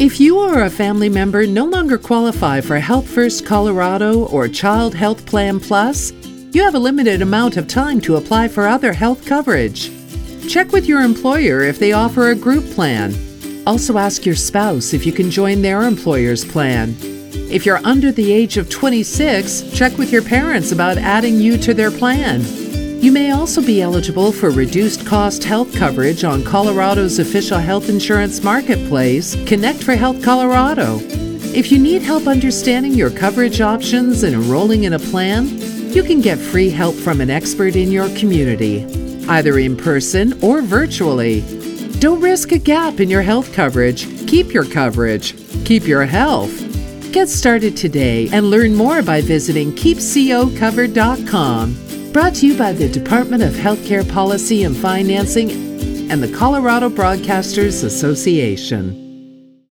If you or a family member no longer qualify for Health First Colorado or Child Health Plan Plus, you have a limited amount of time to apply for other health coverage. Check with your employer if they offer a group plan. Also ask your spouse if you can join their employer's plan. If you're under the age of 26, check with your parents about adding you to their plan. You may also be eligible for reduced cost health coverage on Colorado's official health insurance marketplace, Connect for Health Colorado. If you need help understanding your coverage options and enrolling in a plan, you can get free help from an expert in your community, either in person or virtually. Don't risk a gap in your health coverage. Keep your coverage. Keep your health. Get started today and learn more by visiting keepcocovered.com. Brought to you by the Department of Healthcare Policy and Financing and the Colorado Broadcasters Association.